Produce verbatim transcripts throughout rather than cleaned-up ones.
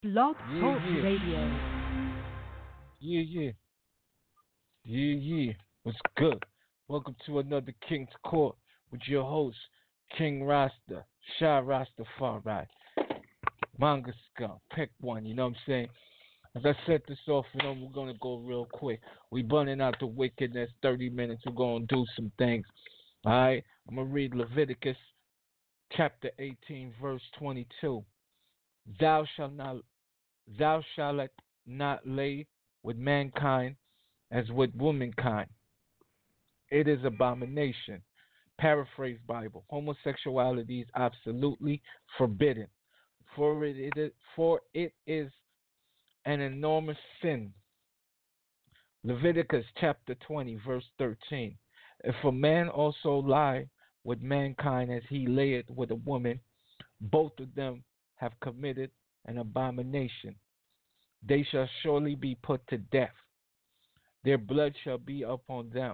Blog Yeah, Talk yeah, Radio. yeah, yeah, yeah, yeah. What's good? Welcome to another King's Court with your host, King Rasta, Shah Rastafari, Manga Scum, pick one, you know what I'm saying? As I set this off, you know, we're going to go real quick. We burning out the wickedness, thirty minutes, we're going to do some things. All right? I'm going to read Leviticus chapter eighteen, verse twenty-two. Thou shalt not, thou shalt not lay with mankind as with womankind. It is abomination. Paraphrase Bible. Homosexuality is absolutely forbidden. For it, it is, for it is an enormous sin. Leviticus chapter twenty, verse thirteen. If a man also lie with mankind as he layeth with a woman, both of them have committed an abomination. They shall surely be put to death. Their blood shall be upon them.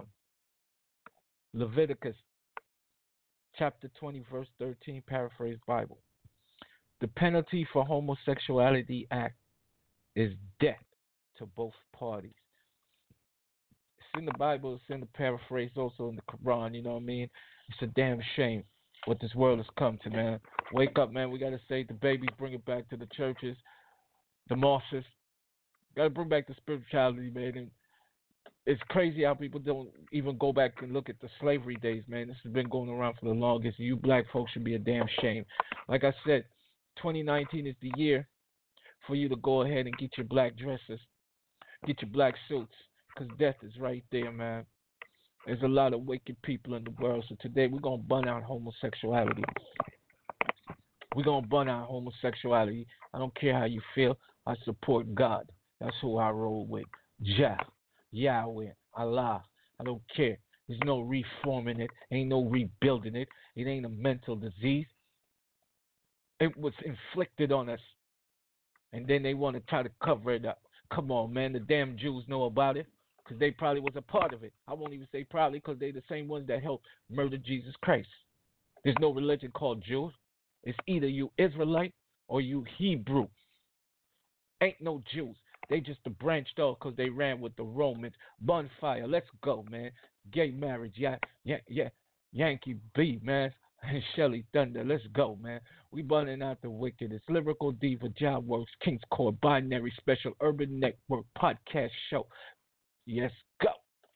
Leviticus chapter twenty, verse thirteen, paraphrase Bible. The penalty for homosexuality act is death to both parties. It's in the Bible, it's in the paraphrase, also in the Quran, you know what I mean? It's a damn shame what this world has come to, man. Wake up, man. We got to save the babies, bring it back to the churches, the mosques. Got to bring back the spirituality, man. And it's crazy how people don't even go back and look at the slavery days, man. This has been going around for the longest. You black folks should be a damn shame. Like I said, twenty nineteen is the year for you to go ahead and get your black dresses, get your black suits, because death is right there, man. There's a lot of wicked people in the world, so today we're going to burn out homosexuality. We're going to burn out homosexuality. I don't care how you feel. I support God. That's who I roll with. Jah, Yahweh, Allah. I don't care. There's no reforming it. Ain't no rebuilding it. It ain't a mental disease. It was inflicted on us. And then they want to try to cover it up. Come on, man. The damn Jews know about it because they probably was a part of it. I won't even say probably because they the same ones that helped murder Jesus Christ. There's no religion called Jews. It's either you Israelite or you Hebrew. Ain't no Jews. They just branched off because they ran with the Romans. Bonfire. Let's go, man. Gay marriage. Yeah, yeah, yeah. Yankee B, man. And Shelly Thunder. Let's go, man. We burning out the wickedest. Lyrical Diva, Job Works, King's Court, Binary Special, Urban Network, Podcast Show. Yes, go.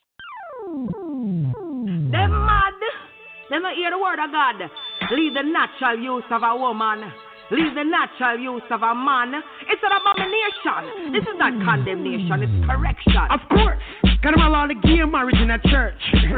Them mad. Them not hear the word of God. Leave the natural use of a woman. Leave the natural use of a man. It's an abomination. This is not condemnation, it's correction. Of course. Got them all the gay marriage in a church.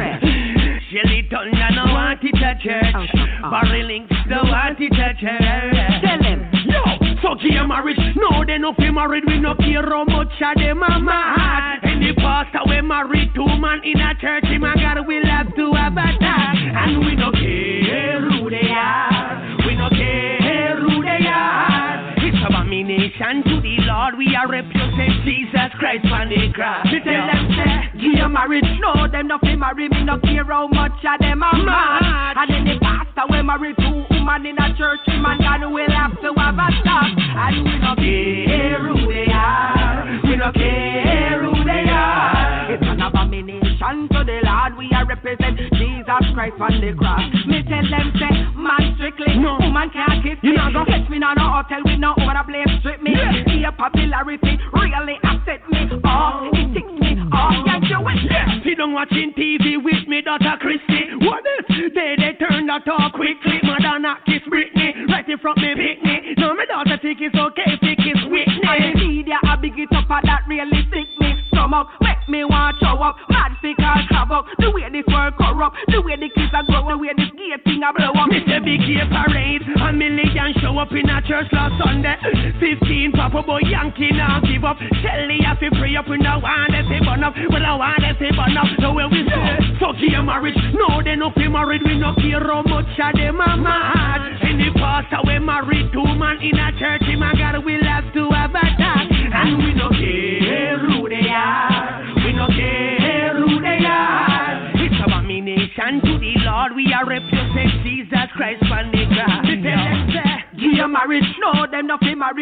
Shelly Thunder no want it a church. Barry Links no want it a church. Tell them. Yo, so gay marriage. No, they no feel married. We no care how much of them are mad. And the pastor we married two man in a church. Him and God will have to have a talk. And we no care who they are. We no care who they are. It's abomination to the Lord. We are represent Jesus Christ on the cross. Me tell them say, gay marriage. No, them no feel married. Me no care how much of them are mad. And then the pastor we married two woman in a church. Him and God will have to have a talk. And we no care who they are. We no care who they are. It's an abomination to the Lord. We are represent Jesus Christ on the cross. Me tell them say, man strictly, no. Woman can't kiss me. Catch me now no hotel with no over the place strip me. Yeah. See a popularity really upset me. Oh, it ticks me. Oh, yeah, do it. Yeah. See them watching T V with me daughter Christy. What is? They they turn the talk quickly. Madonna kiss Britney right in front me pick me. No, my daughter think it's okay if they kiss Whitney. And the media a big it up and that really sick me stomach. Make me want show up. Mad figure havoc. The way this world corrupt. The way the kids are grow. The way this gay thing a blow up. Mister Big Gay Parade. A million show up in a church last Sunday. Fifteen Papa Boy Yankee now give up. Shelly have to pray up. We no want to say burn up. Well I want to say burn up. So where we say so gay marriage. No they no feel married. We no care how much of them are mad. And the pastor we married two man in a church. Him and God will have to have a talk. And we no care who they are. We no care who they are. It's abomination to the Lord. We are represent Jesus Christ on the cross. Gay marriage, no, them no feel married.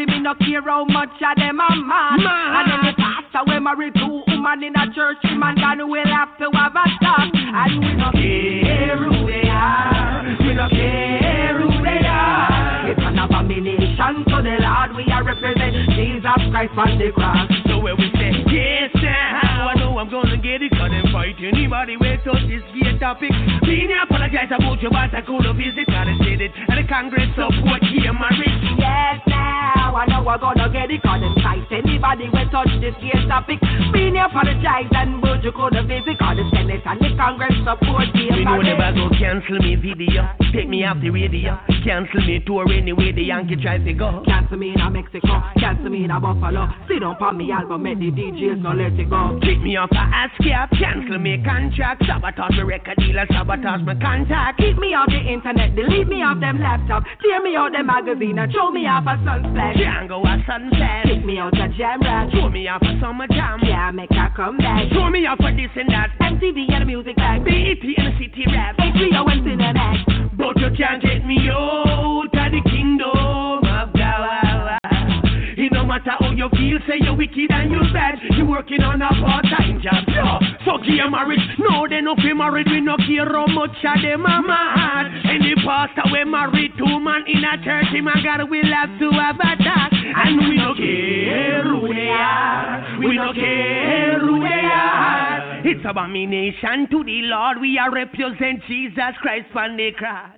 marry me, no care how much of them a man. man. And then the pastor we marry two woman in a church, him and God will have to have a talk. And we no care who they are, we no care who they are. It's an abomination to the Lord, we are represent Jesus Christ on the cross. So when we say yes now, I know I'm gonna get it, cause them fight anybody will touch this gay topic. Me I apologize about you, but I could have visited and said it, and the Congress support gay marriage. Yes now, I know I'm gonna get it, cause them fight anybody will touch this gay topic. Me I apologize and but you could have visited, cause the Senate and the Congress support gay marriage. We know they about to cancel me video, take me off the radio, cancel me tour anyway the Yankee try to go. Cancel me in Mexico, cancel me in Buffalo. Sit down on me album, make the D Js no let it go. Kick me off a ASCAP, cancel me contract, sabotage me record deal and sabotage me contact. Keep me off the internet, delete me off them laptop, tear me out the magazine and throw me off a sunset. Can't go a sunset. Kick me out a jam rat, throw me off a summer jam. Yeah, make a comeback. Throw me off for this and that. M T V and the music bag, B E T and the city rap, H B O and Cinemax. But you can't get me out of the kingdom of God. It no matter how you feel, say you're wicked and you're bad. You working on a part-time job, yeah. So gay marriage, no they no be married. We no care how much of them are mad. Any pastor we married two man in a church, him and God will have to have a talk. And we no care who they are. We no care who they are. It's abomination to the Lord. We are represent Jesus Christ on the cross.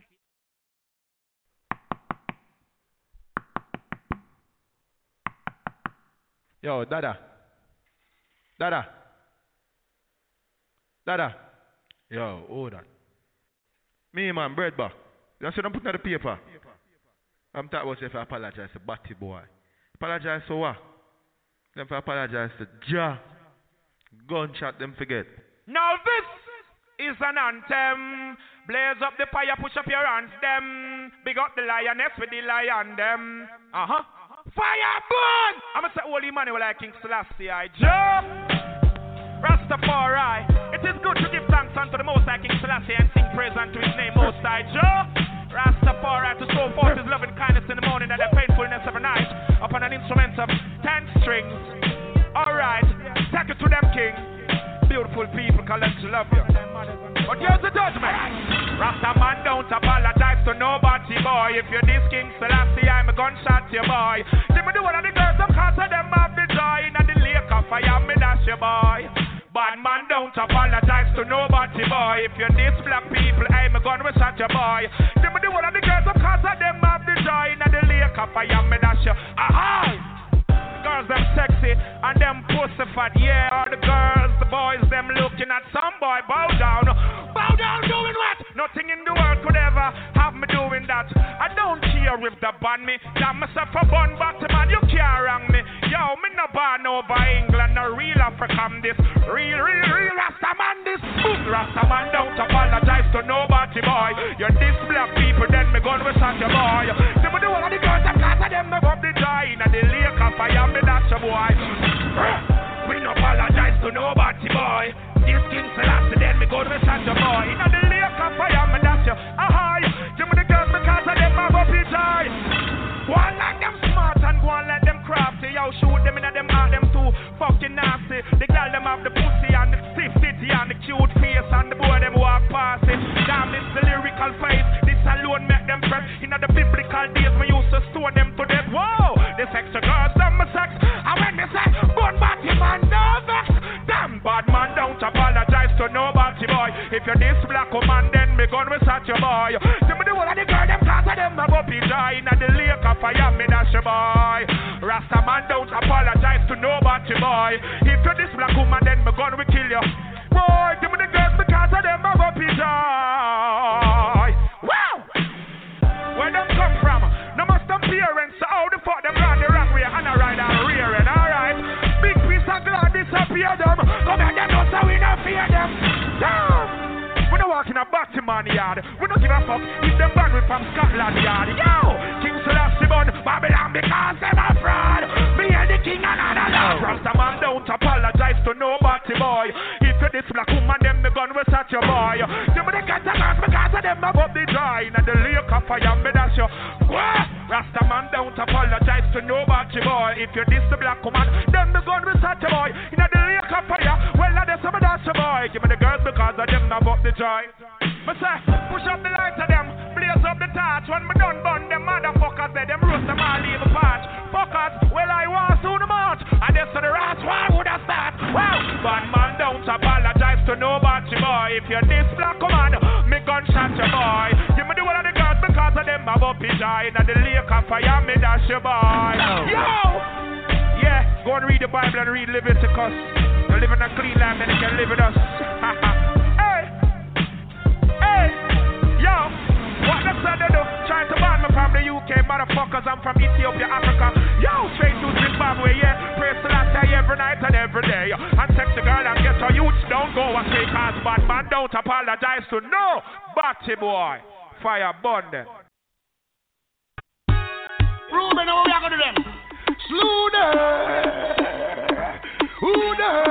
Yo, Dada. Dada. Dada. Yo, hold on. Me, man, bread bar. You see, I'm putting on the paper. I'm talking about if I apologize to Batty boy. Apologize to what? Then if I apologize to Ja. Gunshot them forget. Now this is an anthem. Blaze up the fire, push up your hands, them. Big up the lioness with the lion, them. Uh-huh. Fire burn! I'm gonna say Holy Emmanuel like King Selassie, I Joe Rastafari. It is good to give thanks unto the Most High King Selassie and sing praise unto his name, Most High Joe Rastafari, to show forth his loving kindness in the morning and their faithfulness every night upon an instrument of ten strings. Alright, take it to them, King. Beautiful people, collect to love you. But here's the judgment. Rasta man don't apologize to nobody, boy. If you're this King Selassie, I'm a gunshot you, boy. Give me the one of the girls, some cause of them have the joy. And the lake of fire, me dash you, boy. Bad man don't apologize to nobody, boy. If you're this black people, I'm a gun with shot you, boy. Give me the one of the girls, some cause of them have the joy. And the lake of fire, me dash you. Aha! Girls them sexy and them pussy fat, yeah. All the girls, the boys, them looking at some boy. Bow down, bow down, doing what? Nothing in the world could ever have me doing that. I don't care if they ban me. Damn myself a bun bottom man, you can't wrong me. Yo, me no born over England, no real African this. Real, real, real Rasta man this. Boom, Rasta man don't apologize to nobody, boy. You're this black people, then me gun with such a boy. See me do all of the girls, I'm class of them, me up the joy. And the lake of fire, me dash a boy. We no apologize to nobody, boy. This King Selassie, then me go to such a boy. In the lake of fire, me dash you. Aha, give me the girls because of them, I go be joy. Go on like them smart and go on like them crafty. Yo, shoot them in them heart, them too fucking nasty. The girl them have the pussy and the stiff titty and the cute face and the boy them walk past it. Damn, this the lyrical face. This alone make them press. In the biblical days, me used to stone them to death. Whoa, this extra girls, them me sex. And when me say, gun back him and no vex. Damn, bad man don't apologize to nobody, boy. If you're this black woman, then me gun with such a boy. See me the one of the girl, them cause of them, I go be joy. In the lake of fire, me dash a boy. Rasta man don't apologize to nobody, boy. If you're this black woman, then me gun will kill you. Boy, give me the girls because of them, I go be joy. Wow! Where them come from? No must them parents, so how the fuck them run the wrong way and I ride and rear it, alright? Big piece of glass disappear them. Come here, them know so we don't fear them. Damn! We don't walk in a Batman yard. We don't give a fuck if them band with from Scotland yard. Yo! King Selassie bun Babylon because them a fraud. Me and the king and another lord. Rasta man don't apologize to nobody, boy. If you're this black woman, them the gun will touch your boy. Give me the cat and because of them above the joy. And the lake of fire, me dash you. What? Rasta man don't apologize to nobody boy. If you diss the black woman, then the gun will start your boy. In the lake of fire, well I some of that boy. Give me the girls because of them not about the joy. But say, push up the light of them, blaze up the torch. When me done burn them motherfuckers, they them roast them all leave a patch. Fuckers, well I was soon the march. And this to the rats, why would I start? Wow, bad man don't apologize to nobody boy. If you diss black woman, me gunshot your boy. Give me the one of the girls because of them about the joy. In the lake of fire, me dash your boy. Yo! Yeah, go and read the Bible and read Leviticus. You live in a clean land and you can live with us. Hey! Hey! Yo! What the son they do? Trying to ban me from the U K, motherfuckers. I'm from Ethiopia, Africa. Yo! Straight to Zimbabwe, yeah. Praise the Lord every night and every day. And text the girl and get her youths don't go and say cause bad man don't apologize to no batty boy. Fire burn them. Ruben, what we are going to do them? Slew them. Who them?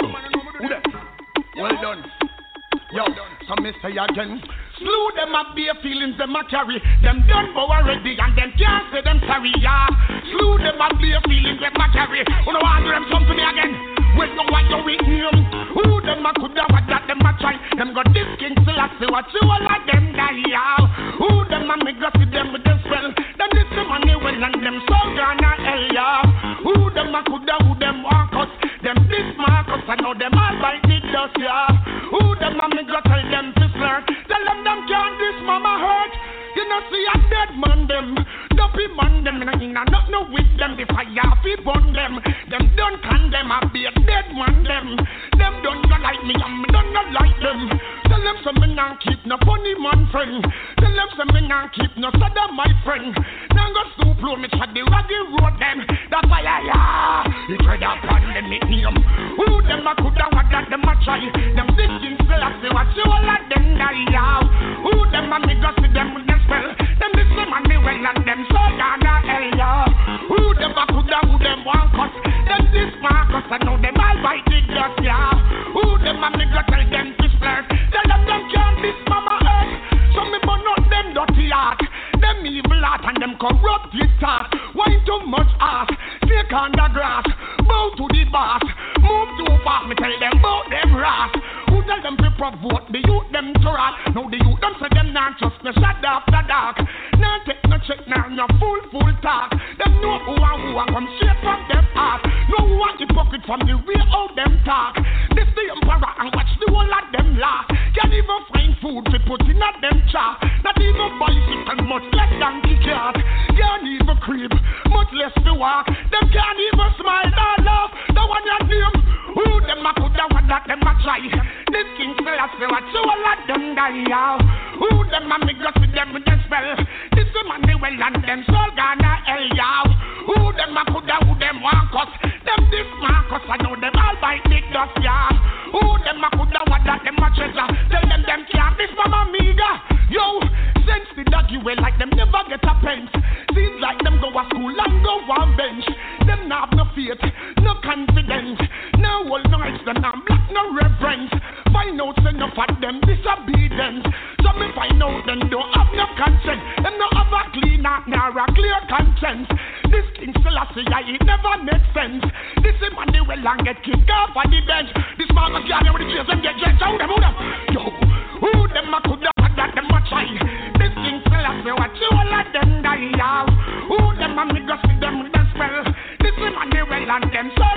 Who them? Well done. Yo, so me say again. Slew them up bare feelings them a carry. Them done go already and them can't say them sorry, yeah. Slew them up bare feelings them a carry. Who know want them something me again? Wait no what you with him. Who them a coulda what that them a try. Them got this king still a say what you all like them die, yeah. Who them a me go see them with them spell. Them this the money well and them so gonna hell, yeah. Who them a coulda who them walk us. Them this Marcus I know them all bite the dust, yeah. Who them a me go tell them to slur. Tell them them can't this mama hurt. You know see a dead man them. Dopey man them in a not no with them. The fire fi burn them. Them don't condemn a be a dead man them. Them don't not like me and me don't not like them. Tell them some me not keep no funny man friend. Tell them some me not keep no sada my friend. Now go stoop low me try the raggy road them. That's why I yeah. You try that plan them make me um. Who them a coulda what that them a try. Them this thing still a say what you all like them die yeah. Who them a me go see them with them spell. Them this them and me well and them so gonna hell yeah. Who them a coulda who them want cut. Them this Marcus I know them all bite the dust yeah. Who them a me go tell them to flirt. Tell them them can't this mama earth. So me burn out them dirty heart. Them evil heart and them corrupt his thought. Why too much ass? Snake on the grass. Bow to the boss. Move too fast. Me tell them bout them ras. Who tell them to provoke the youth them to rat. Now the youth them say them not trust me shut after dark. Now take no check now no full full talk. Them know who and who and come straight from them heart. No who want hypocrite from the way how them talk. This the emperor and watch the whole of them laugh. Can't even find food to put in at them chart. Not even bicycle much less than the cat. Can't even creep much less to walk. Them can't even smile or laugh. The one your name. Who them a coulda what that them a try. This king still a say what you all of them die yeah. Who them a me go see them with them spell. This the man they well and them soul gonna hell yeah. Who them a coulda who them want cut. Them this Marcus I know them all bite big dust yeah. Who them a coulda what that them a treasure. Tell them them can't this mama miga. Yo, sense the doggy well like them never get a pence. Seems like them go to school and go on bench. Them not have no faith, no confidence. No whole nights them not black no reverence. Find out enough of them disobedience. So me find out them don't have no conscience. Them not have a clean heart nor a clear conscience. This king still a say yeah, it never makes sense. This is man they well and get kicked off on the bench. This man must get with the chairs and get drenched out them, out them. Yo, who them a coulda that them a try. This thing still a say what you all of them die yeah. Who them a me go see them with the spell. This is man they well and them so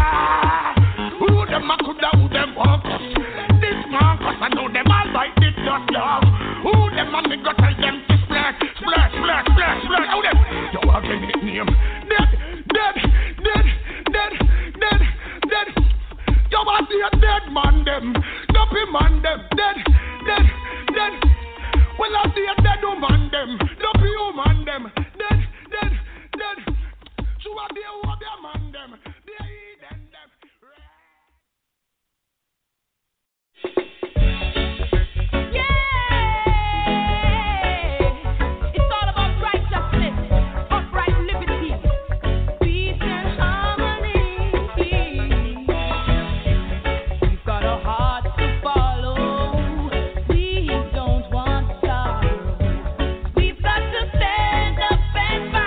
gala. Who them a coulda who them walk us. This Marcus I know them all bite the dust yeah. Who them a me go tell them to splash, splash, splash, splash, splash. How them? Yo again it name. Dead, dead, dead, dead, dead, dead. Yo I see a dead man them. Dopey man them. Dead, dead, dead. Well I see a dead woman them. Dopey woman them. Dead, dead, dead. So I be a what their man them. They eat them them. Stand up and fight.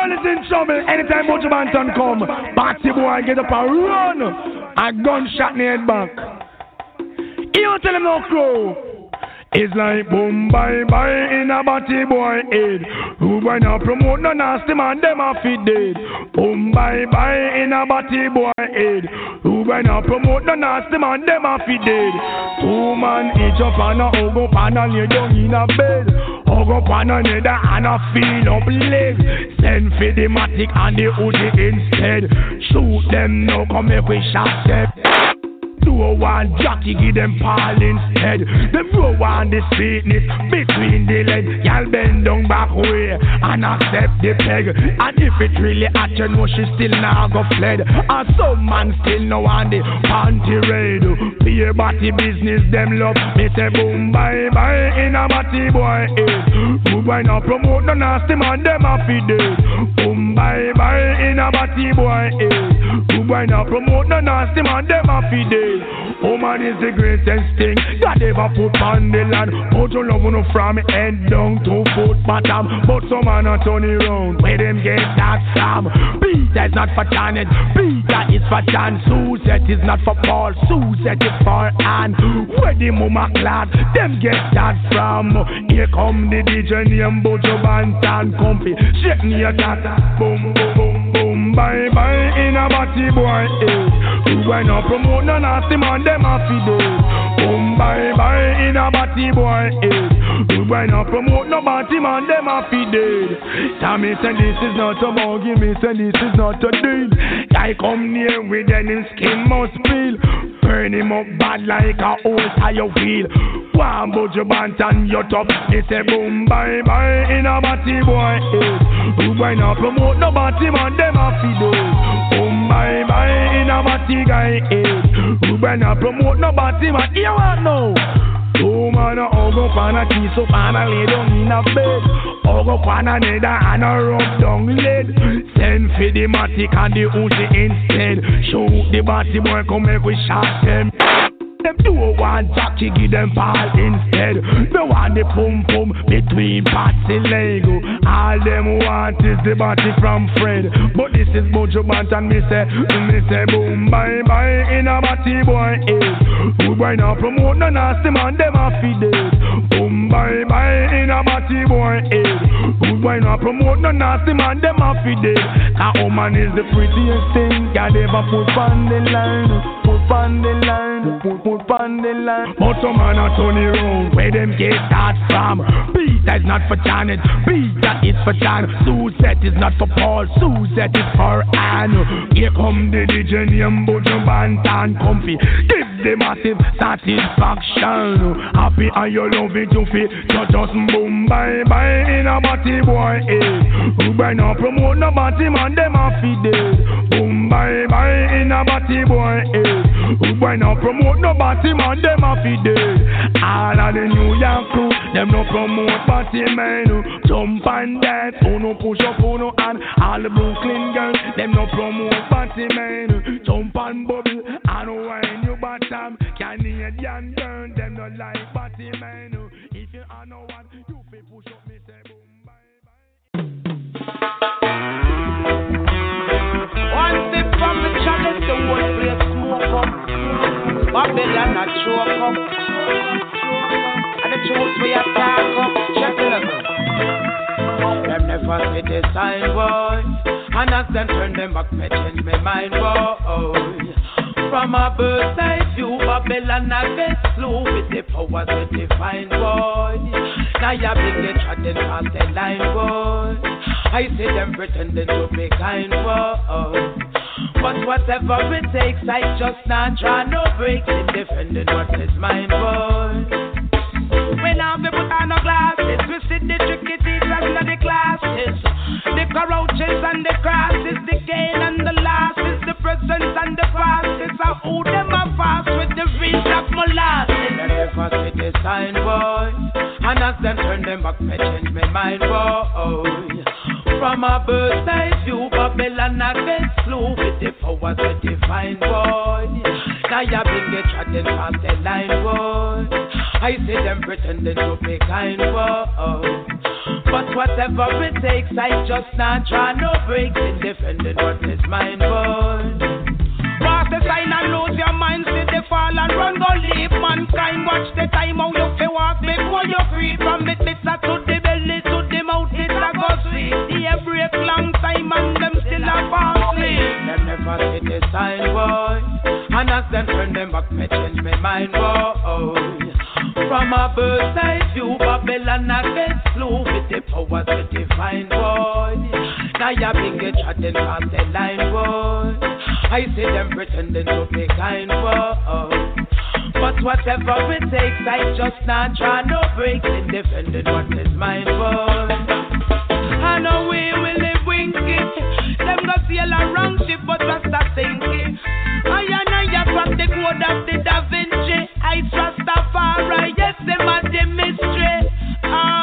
world is in trouble. Anytime Buju Banton come, Batty boy get up and run. A gunshot in the head back. You tell him no crow. It's like boom bye bye in a Batty boy head. Who boy now promote no nasty man, them a fit dead. Boom bye bye in a Batty boy head. Who boy now promote no nasty man, them a fit dead. Two man each up and a hug up and a lay down in a bed. Hug up on another and a feel up legs. Send for the matic and the hoodie instead. Shoot them now, come make we shot them. Do one jockey, give them pal instead. Them row on the sweetness between the legs. Y'all bend down back way and accept the peg. And if it really at you know she still now go fled. And some man still know on the panty raid. Pay body business, them love. Me say boom bye bye in a Batty boy head. Who boy now promote no nasty man, them a feed it. Boom bye bye in a Batty boy head. Who boy now promote no nasty man, them a feed it. Woman is the greatest thing God ever put on the land. Put your love on from head down to foot bottom. But some man a turn it round. Where them get that from? Peter is not for Janet, Peter is for John. Suzette is not for Paul, Suzette is for Anne. Where the mama clad, them get that from? Here come the D J name Buju Banton Comfy. Shake me a tata, boom boom boom boom. Bye bye in a Batty boy head. Who boy now promote no nasty man, them a feed it. Boom bye bye in a Batty boy head. Who boy now promote no Batty man, them a feed it. Tommy said this is not a muggy, me said this is not a deal. I come near with any skin must peel. Burn him up bad like a old tire wheel. One Buju Banton your top. They say boom bye bye in a Batty boy head. Who boy now promote no Batty man, them a feed it. Boom bye bye in a Batty guy head. Who boy now promote no Batty man, you want know? Two man a hug up and a kiss up and a lay down in a bed. Hug up on another and a rub down lead. Send for the matic and the Uzi instead. Shoot the Batty boy, come make we shot them. Them do one jockey, give them ball instead. No want the pum pum between Patsy Lego. All them want is the Batty from Fred. But this is Buju Banton, me say, me say boom bye bye in a Batty boy head. Who boy now promote no nasty man, them a feed it. Boom bye bye in a Batty boy head. Who boy now promote no nasty man, them a feed it. That woman is the prettiest thing God ever put on the line. Put on the line, put put on the line. But some man a turn it round. Where them get that from? Peter is not for Janet, Peter is for John. Suzette is not for Paul, Suzette is for Anne. Here come the D J name Buju Banton Comfy. Give the massive satisfaction. Happy and you love it, you feel. So just boom bye bye in a Batty boy head. Who boy now promote no Batty man, them a feed it. Boom bye bye in a Batty boy head. Who boy now promote no Batty man, them a feed it. All of the New York crew, them no promote Batty man. Jump and dance, who no push up, who no hand. All the Brooklyn girls, them no promote Batty man. Jump and bubble, and wine your bottom. Canadian girl, them no like Batty man. If you are no one, you fi push up, me say boom bye bye. One sip from the chalice, the whole place smoke up. Babylon a choke up. And the truth we attack up. Check it out. Them never see the sign, boy. And as them turn them back, me change my mind, boy. From a bird's eye view, Babylon a get slow with the powers with the fine, boy. Now you bring the trodden past the line, boy. I see them pretending to be kind, boy. But whatever it takes, I just not draw no breaks in defending what is mine, boy. When I'm put on no glasses, we see the tricky teachers in the classes. The cockroaches and the crosses, the gain and the losses, the present and the past. It's a who them a fast with the reach of molasses. They never see the sign, boy. And as them turn them back, me change my mind, boy. From a bird's eye view, Babylon a get slow with the powers of divine, boy. Now you bring the trodden past the line, boy. I see them pretending to be kind, boy. But whatever it takes, I just not try no breaks in defending what is mine, boy. Pass the sign and lose your mind, see the fall and run, go leave mankind. Watch the time how you feel walk before you free from it. Bitter to the belly, to the mouth, it's a go sweet. The break long time and them still a fall sleep. Them never see the sign, boy. And as them turn them back, me change my mind, boy. From a bird's eye view, Babylon against blue with the powers of divine, boy. Now you bring a chat and pass the line, boy. I see them pretending to be kind, boy. But whatever it takes, I just not try no breaks in defending what is mine, boy. I know we will live wink it. Them go sail a wrong ship, but just a sink it. I and I have the code of the Da Vinci. I trust Rastafari, yes, them are the mystery. Oh.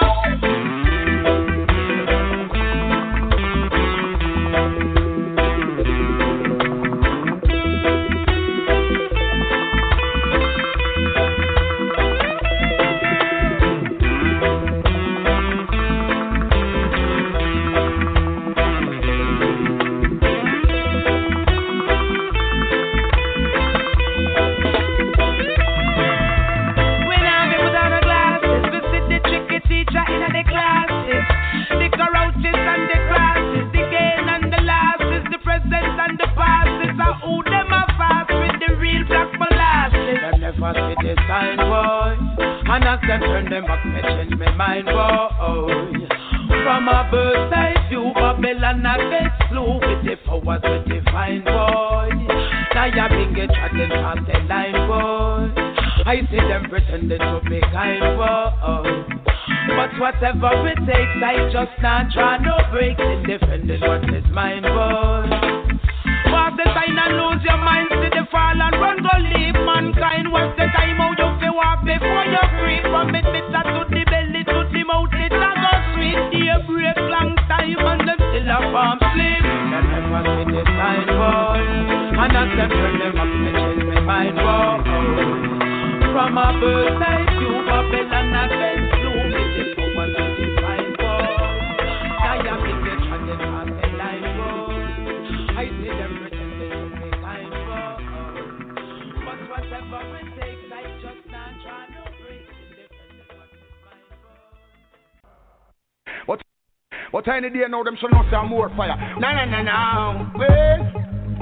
The sign, boy, and as them turn them back, me change my mind, boy. From a bird's eye view, Babylon against blue with the powers of divine, boy. Now you bring a chat and pass the line, boy. I see them pretending to be kind, boy. But whatever it takes, I just not try no breaks in defending what is mine, boy. Pass the sign and lose your mind, see the fall and run, go leave mankind. What's the time how you feel walk before you free from it? Bitter to the belly, to the mouth, it's a go sweet. The break long time and them still a farm sleep. Them never see the sign, boy. And as them turn them up, they change my mind, boy. From a bird's eye view, Babylon against blue, with the power of the divine, boy. Now you think they try to pass the line, boy. I see them pretending to be kind, boy. But whatever it takes, I just not try no breaks in defending what is mine, boy. What? What time of day now them should not say more fire? No, no, no, no. Wait.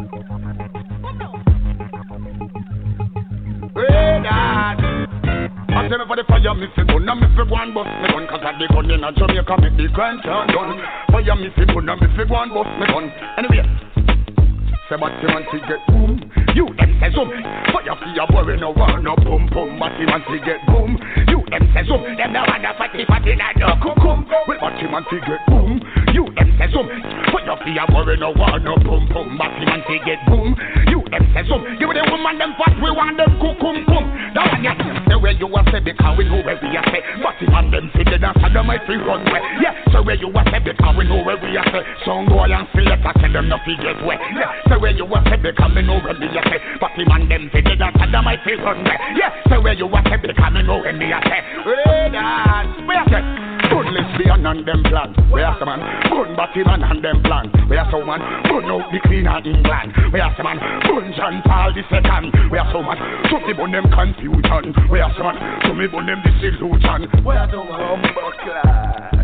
Wait, Dad. I tell me for the fire, me fi gun, and me fi go and bust me gun. Cause I the gun in a Jamaica, make the crime turn done. Fire me fi gun, and me fi go and bust me gun. Anyway, say but you want to get boom. You them say zoom. Fire fi a boy, no one no boom boom. But you want to get boom. You them say zoom. Them no want a fatty fatty na no cum cum. Well, but you want to get boom. You them say zoom. Fire fi a boy, no one no boom boom. But you want to get boom. You them say zoom. Give the woman them fat, we want them cum cum cum. That one ya say where you a say because we know where we a say. But you want them fi the dance and them might fi run way. Yeah, so where you a say because we know where we a say. Some boy and select a say them no fi get way. Yeah, so where you a say because we know where we a say. But you want them fi the dance and them might fi run way. Yeah, so where you a say because we know where we a say. Hey dance, where you say? Good lesbian and them plan. Where are some man? Good Batman and them plan. Where are some man? Good out the clean in England. Where are some man? Good John Paul the second. Where are some man? To me bun them confusion. Where are some man? To me bun them disillusion. Where are some humble class?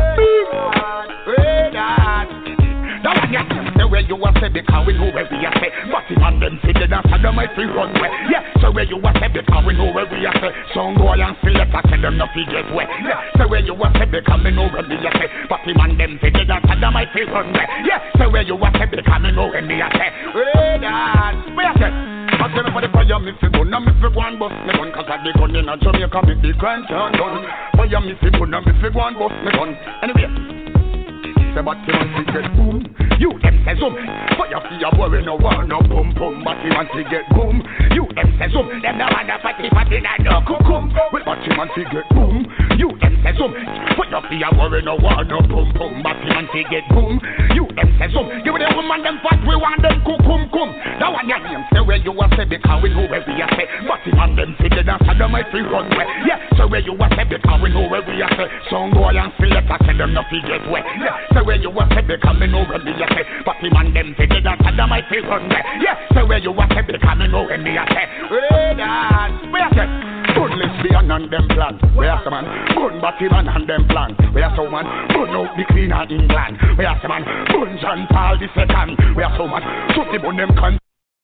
Where are that one ya say where you a say because we know where we a say. But him and them say the dance and them might fi run way. Yeah, so where you a say because we know where we a say. Some boy and select a say them no fi get way. Yeah, so where you a say because we know where we a say. But him and them say the dance and them might fi run way. Yeah, so where you a say because we know where we a say. Hey dance, where you say? I tell me for the fire, me fi gun, and me fi go and bust me gun. Cause I the gun in a Jamaica, make the crime turn done. Fire me fi gun, and me fi go and bust me gun. Anyway, say but you want to get boom. You them say zoom. Fire fi a boy, no one no boom boom. But you want to get boom. You them say zoom. Them no want a fatty fatty na no cum cum. Well, but you want to get boom. You them say zoom. Fire fi a boy, no one no boom boom. But you want to get boom. You them say zoom. Give the woman them fat, we want them cum cum cum. That one on your name, say where you are say because we know where we are say. But him and them say they dance and them might free run way. Yeah, so where you are say because we know where we are say. Some boy and selector tell them not to get wet. Yeah, so where you are say because we know where we are say. But him and them say they dance and them might free run way. Yeah, so where you are say because we know where we are say. Hey dance, where you say? Good lesbian and them plan. We are some man, good Batman and them plan. We are some man, good no the Queen of England. We are some man, good John Paul the second. We are some man, put the bun them can.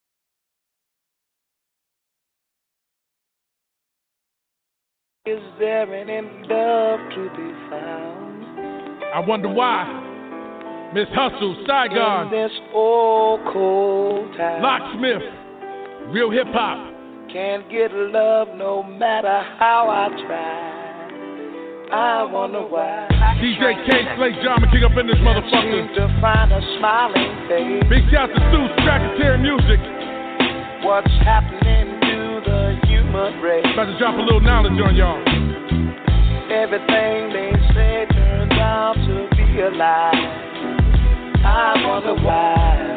Is there any love to be found? I wonder why. Miss Hustle, Saigon, in this old cold town. Locksmith, real hip hop. Can't get love no matter how I try. I wonder why. D J K, Slay Drama King up in this motherfucker. To find a smiling face. Big shout to Stu, Stracketeer Music. What's happening to the human race? About to drop a little knowledge on y'all. Everything they say turns out to be a lie. I wonder why.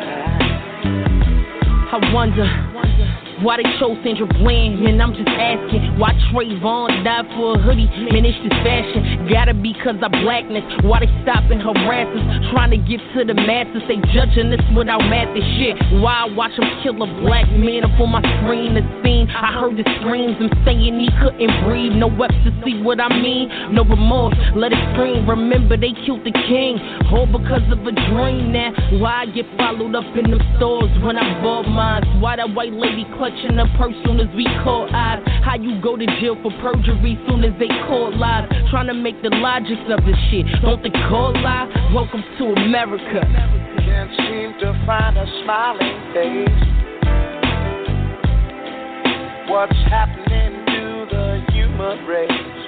I wonder why they chose Sandra Bland, and I'm just asking why Trayvon died for a hoodie. Man, it's just fashion. Gotta be cause of blackness. Why they stopping harassers, trying to get to the masses? They judging us without math and shit. Why I watch them kill a black man up on my screen? The scene, I heard the screams. I'm saying he couldn't breathe. No weapons to see what I mean. No remorse, let it scream. Remember they killed the king, all because of a dream. Now why I get followed up in them stores when I bought mine? Why that white lady clutch in the purse soon as we call eyes? How you go to jail for perjury soon as they call lies? Trying to make the logic of this shit. Don't they call lie? Welcome to America. Can't seem to find a smiling face. What's happening to the human race?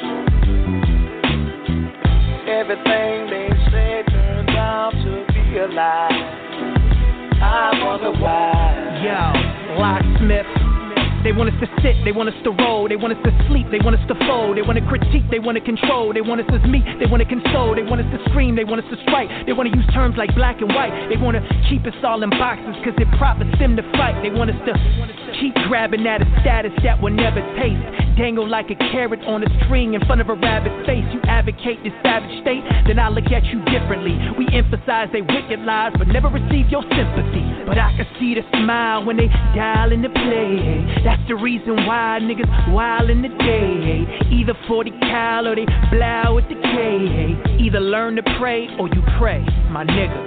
Everything they say turns out to be a lie. I wonder why. Yo, Locksmith. They want us to sit, they want us to roll, they want us to sleep, they want us to fold, they want to critique, they want to control, they want us to meet, they want to console, they want us to scream, they want us to strike, they want to use terms like black and white, they want to keep us all in boxes cause it profits them to fight, they want us to keep grabbing at a status that will never taste, dangle like a carrot on a string in front of a rabbit's face. You advocate this savage state, then I look at you differently. We emphasize they wicked lies but never receive your sympathy, but I can see the smile when they dial in the play. That's the reason why niggas wild in the day. Either forty cal or they blow with the K. Either learn to pray or you pray, my nigga.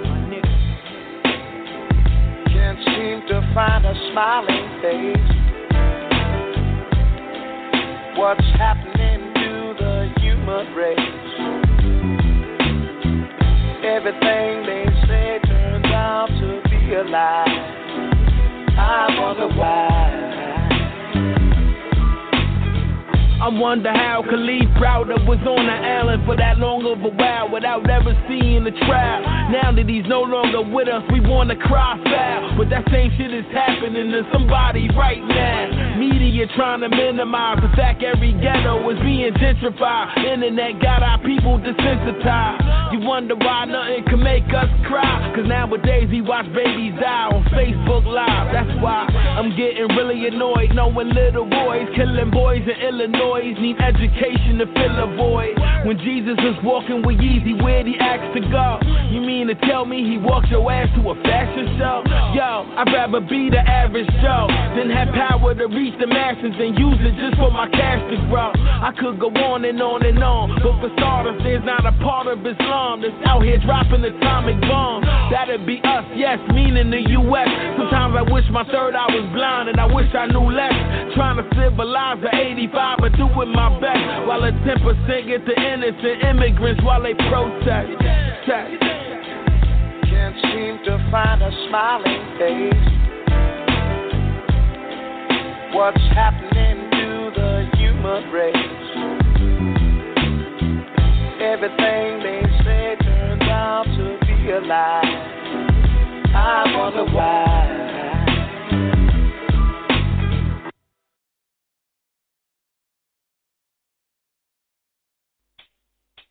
Can't seem to find a smiling face. What's happening to the human race? Everything they say turns out to be a lie. I wonder why. I wonder how Khalif Browder was on the island for that long of a while without ever seeing the trial. Now that he's no longer with us, we wanna cry foul, but that same shit is happening to somebody right now. Media trying to minimize the fact every ghetto is being gentrified. Internet got our people desensitized. You wonder why nothing can make us cry, cause nowadays we watch babies die on Facebook Live. That's why I'm getting really annoyed knowing little boys killing boys in Illinois need education to fill a void. When Jesus was walking with Yeezy, where'd he ask to go? You mean to tell me he walked your ass to a fashion show? Yo, I'd rather be the average Joe than have power to reach the masses and use it just for my cash to grow. I could go on and on and on, but for starters, there's not a part of Islam that's out here dropping atomic bombs. That'd be us, yes, meaning the U S Sometimes I wish my third eye was blind and I wish I knew less. Trying to civilize the eighty-five but doing my best while a ten percent get the innocent immigrants while they protest. Can't seem to find a smiling face. What's happening to the human race? Everything they say turns out to be a lie. I wonder why.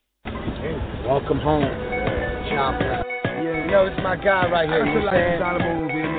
Welcome home, Chopper. Yeah, yo, this is my guy right here. You know what I'm saying?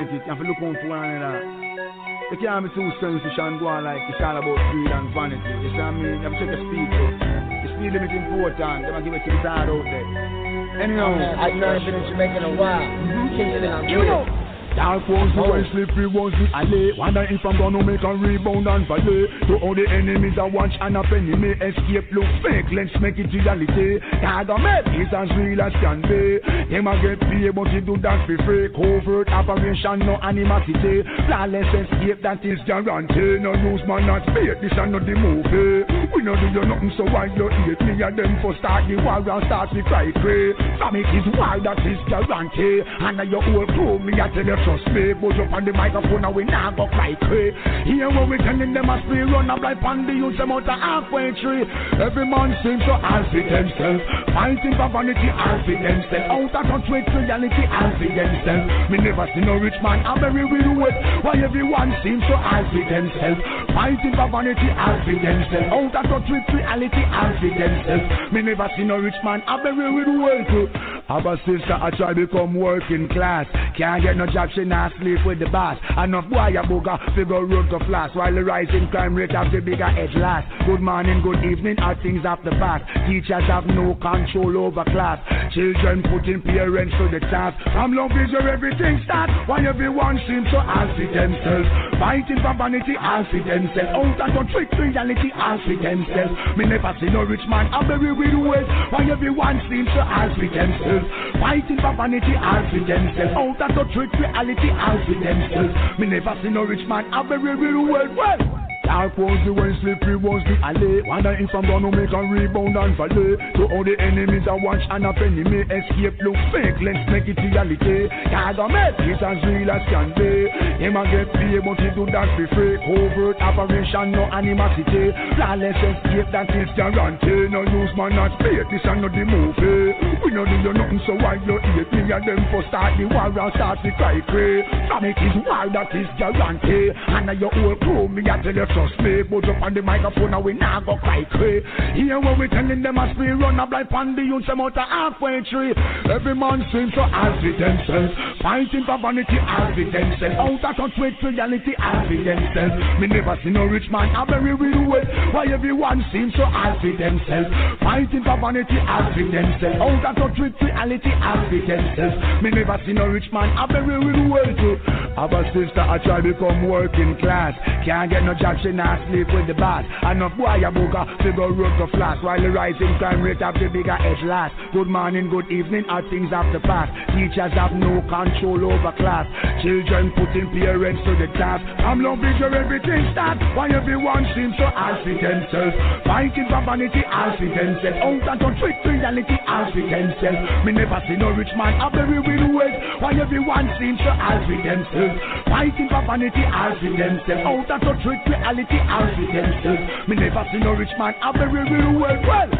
make it. You have to look on for one another. You can't be too selfish and go on like it's all about greed and vanity. You see what I mean? You have to check the speed too. The speed limit is important. They might give it to the side out there. Anyhow, I've never been in Jamaica in a while. Kingston, I'm you know. Dark ones, the way slippery ones, the alley. Wonder if I'm gonna make a rebound and volley. To all the enemies I watch and a penny may escape. Look fake, let's make it reality. Gargamel is as real as can be. They might get paid, but you do that for free. Covert operation, no animosity. Flawless escape, that is guaranteed. No use man, not fake, this is not the movie. We no do you nothing, so why you hate me and them for start the war and start the cry cray. From it is why that is guaranteed. And now your whole crew, me I tell you trust me. Put up on the microphone and we now go cry cray. Here when we telling them a speed run up like on the youth them out of halfway tree. Every man seems to alpha themselves. Fighting for vanity, alpha themselves. Out of touch with reality, alpha themselves. Me never see no rich man, I'm very real with. Why everyone seems to alpha themselves. Fighting for vanity, alpha themselves. Out of touch with reality, alpha themselves. Me never see no rich man, I'm very real with. Have a sister, I try become working class. Can't get no job, she not sleep with the boss. Enough boy a booger, figure road to flash. While the rising crime rate have the bigger edge last. Good morning, good evening, all things have the past. Teachers have no control over class. Children putting parents to the task. From love is where everything starts. Why everyone seems to alpha themselves. Fighting for vanity, alpha themselves. Out and touch with reality, alpha themselves. Me never see no rich man, I'm very real with. Why everyone seems to alpha themselves. Fighting for vanity, alpha themselves. Out and touch with reality, alpha themselves. Me never see no rich man, I'm very real with. Well, dark was the way slippery was the alley. Wonder if I'm gonna make a rebound and volley. To all the enemies I watch and a penny may escape. Look fake, let's make it reality. Gargamel is as real as can be. They might get paid, but you do that for free. Covert operation, no animosity. Flawless escape, that is guaranteed. No use man, not fake, this is not the movie. We no do you nothing, so why you hate me and them for start the war and start the cry cray. From it is why that is guaranteed. And now your whole crew, me I tell you trust me. Put up on the microphone and we now go cry cray. Here when we telling them a speed run up like on the youth them out of halfway tree. Every man seems to alpha themselves. Fighting for vanity, alpha themselves. Out of touch with reality, alpha themselves. Me never see no rich man, I'm very real with. Why everyone seems to alpha themselves. Fighting for vanity, alpha themselves. Out of touch with reality, alpha themselves. Me never see no rich man, I'm very real with. Have a sister, I try become working class. Can't get no job, she not sleep with the boss. Enough boy a booger, figure road to flash. While the rising crime rate have the bigger edge last. Good morning, good evening, all things have to pass. Teachers have no control over class. Children putting parents to the task. From love is where everything starts. Why everyone seems so alpha themselves. Fighting for vanity, alpha themselves. Out and touch with reality, alpha themselves. Me never see no rich man, I'm very real with. Why everyone seems so alpha themselves. Fighting for vanity, alpha themselves. Out and touch with reality, alpha themselves. Me never see no rich man, I'm very real with. Well,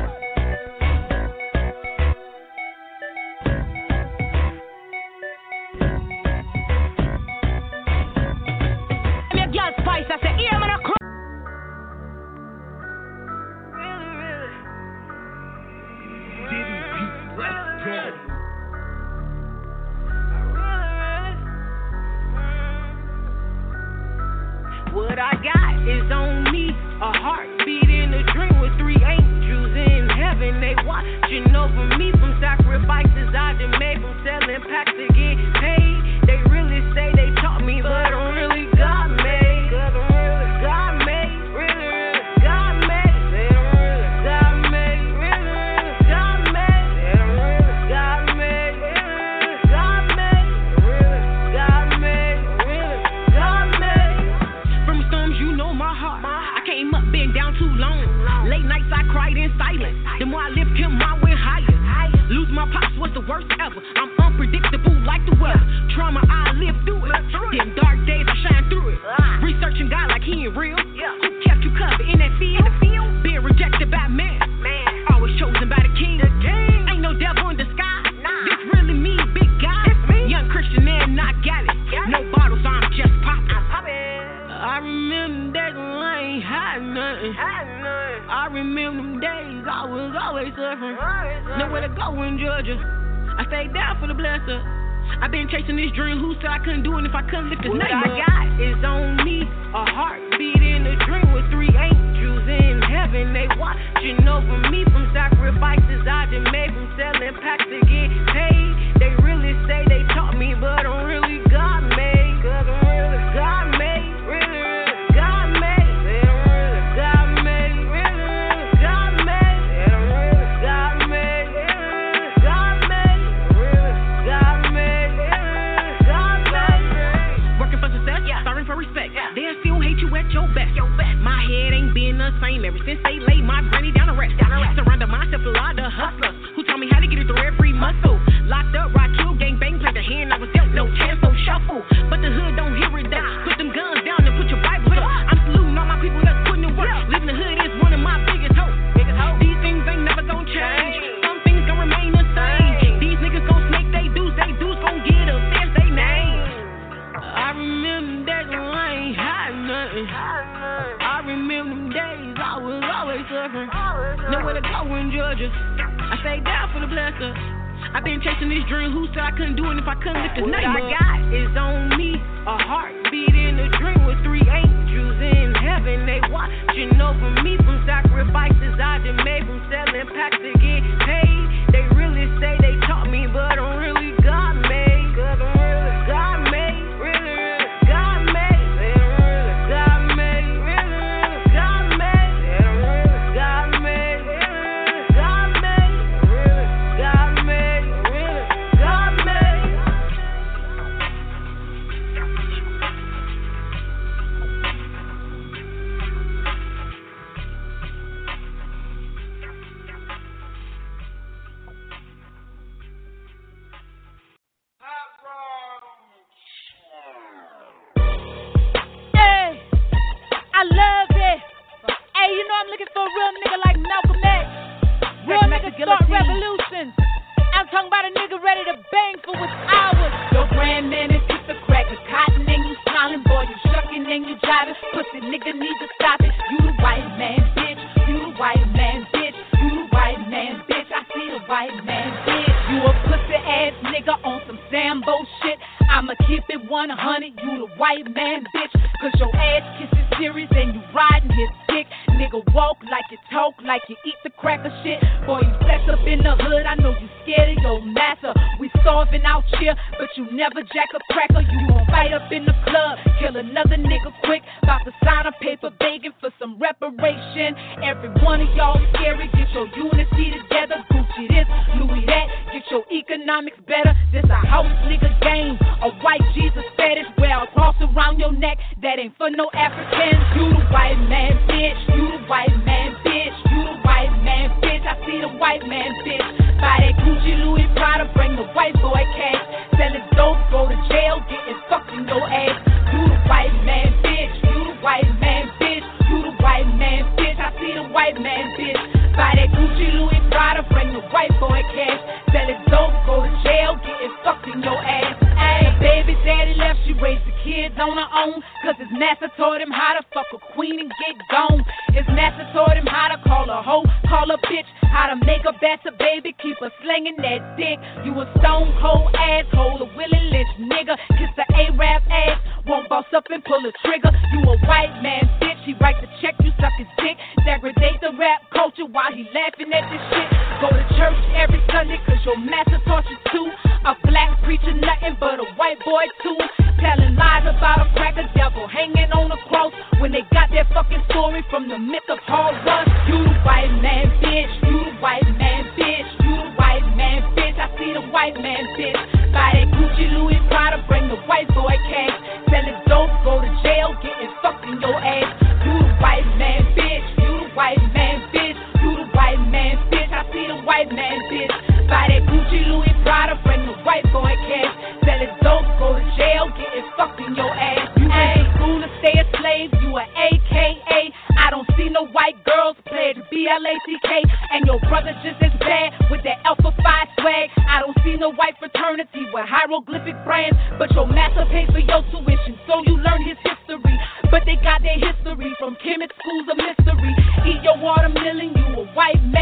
me a girl spice, I say, here man a cry. What I got is on me, a heartbeat in a dream with three angels in heaven. They watching over me from sacrifices I done made from selling packs to get paid. They really say they taught me, but I'm really God made. Cause I'm really God made, really, really God made. Say I'm really God made, really, really God made. Say I'm really God made, really, really God made. Really God made, really God made. From storms, you know my heart. I came up, been down too long. Late nights I cried in silence. The more I lift him, I went higher. Lose my pops was the worst ever. I'm unpredictable like the weather. Trauma, I live through it. Them dark days, I shine through it. Researching God like he ain't real. Who kept you covered in that field? Being rejected by man. Always chosen by the king. Ain't no devil in the sky. This really me, big guy. Young Christian and I got it. No bottles, I'm just popping. I remember days when I ain't had nothing. I remember them days I was always suffering. Nowhere to go in Georgia. I stayed down for the blesser. I've been chasing this dream. Who said I couldn't do it if I couldn't lift his What name I up? got is on me. A heartbeat in a dream with three angels in heaven. They watching over me from sacrifices I done made from selling packs to get paid. They really say they taught me, but I'm really God made. Cause I'm really God made. Really, really God made. They don't really God made. Really, really God made. They don't really God made. Really, God made. Really God made. Really, God made. Working for success, yeah. Starving for respect. Yeah. They'll still hate you at your best. Your best. My head ain't been the same ever since they laid my granny down to rest. Down to rest. Surrounded myself with a lot of hustlers who taught me how to get it through every muscle. Locked up, rock, kill, gang, bang, play the hand. I was dealt no chance, no shuffle. But the hood don't hear it though. Put them guns down and put your Bible up. I'm saluting all my people that's putting in work. Living the hood is one of my biggest hopes. These things ain't never gonna change. Some things gonna remain the same. These niggas gon' snake they dudes, they dudes gon' get up, fence they name. I remember days when I ain't had nothing. I remember them days I was always suffering. Nowhere to go in Georgia. I stayed down for the blesser. I've been chasing this dream. Who said I couldn't do it if I couldn't lift his What name I up? got is on me. A heartbeat in a dream with three angels in heaven. They watching over me from sacrifices I done made from selling packs to get paid. They really say they taught me, but I'm really God made. Cause I'm really God made. Really, really God made. They don't really God made. Really, really God made. They don't really God made. Really, God made. Really God made. Really God made. Hey, I love it. Hey, you know I'm looking for a real nigga like Malcolm X. Real nigga start revolutions. I'm talking about a nigga ready to bang for what's ours. Your grand man is piece of crack, a cotton and you smiling, boy, you shucking and you driving. Pussy nigga need to stop it. You the white man, bitch. You the white man, bitch. You the white man, bitch. I see the white man, bitch. You a pussy ass nigga on some Sambo shit. I'ma keep it one hundred. You the white man, bitch. Cause your ass kisses serious and you riding his dick. Nigga walk like you talk, like you eat the cracker shit. Boy, you flex up in the hood, I know you scared of your master. We starving out here, but you never jack a cracker. You gon' fight up in the club, kill another nigga quick. About to sign a paper begging for some reparation. Every one of y'all scary, get your unity together. Gucci this, Louis that, get your economics better. This a house nigga game, a white Jesus fetish. Wear a cross around your neck, that ain't for no Africans. You the white man, bitch. You the white man, bitch. You the white man, bitch. I see the white man, bitch. Buy that Gucci, Louis Prada, bring the white boy cash. Selling dope, go to jail, getting fucked in your ass. You the white man, bitch. You the white man, bitch. You the white man, bitch. I see the white man, bitch. Buy that Gucci, Louis Prada, bring the white boy cash. Selling dope, go to jail, getting fucked in your ass. Ay, baby daddy left, she raised the kids on her own. Cause his master taught him how to fuck a queen and get gone. His master taught him how to call a hoe, call a bitch, how to make a bastard baby, keep her slinging that dick. You a stone cold asshole, a Willie Lynch nigga. Kiss the A-rap ass, won't boss up and pull a trigger. You a white man, bitch, he write the check, you suck his dick. Degradate the rap culture while he laughing at this shit. Go to church every Sunday cause your master taught you to. A black preacher nothing but a white boy too. Telling lies about a cracker devil hanging on a cross. When they got that fucking story from the myth of hard run. You the white man, bitch. You the white man, bitch. You the white man, bitch. I see the white man, bitch. Buy that Gucci, Louis Prada, bring the white boy cash. Selling dope, go to jail, getting fucked in your ass. You the white man, bitch. You the white man, bitch. You the white man, bitch. I see the white man, bitch. Buy that Gucci, Louis Prada, bring the white boy cash. Selling dope, go to jail, getting fucked in your ass. You ain't school to stay a slave, you a A K A. I don't see no white girls play the B L A C K. And your brother just as bad with that Alpha five swag. I don't see no white fraternity with hieroglyphic brands. But your master pays for your tuition, so you learn his history. But they got their history from Kemet schools of mystery. Eat your watermelon, you a white man nigga.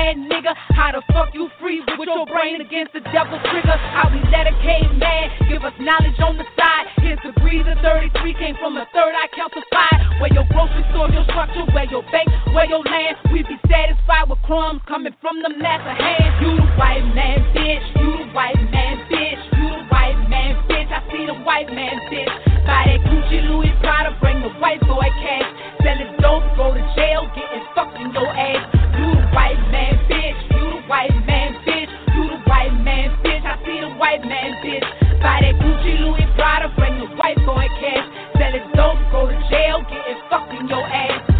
nigga. How the fuck you free with your brain against the devil's trigger? How we let a caveman give us knowledge on the side. His degree to thirty-three came from a third eye calcified. Where your grocery store, your structure, where your bank, where your land. We be satisfied with crumbs coming from them NASA hands. You the white man, bitch. You the white man, bitch. You the white man, bitch. I see the white man, bitch. Buy that Gucci, Louis Prada, bring the white boy cash. Sell it dope, go to jail, getting fucked in your ass. You the white man, bitch. You the white man, bitch. You the white man, bitch. I see the white man, bitch. Buy that Gucci, Louis Prada, bring the white boy cash. Sell it dope, go to jail, getting fucked in your ass.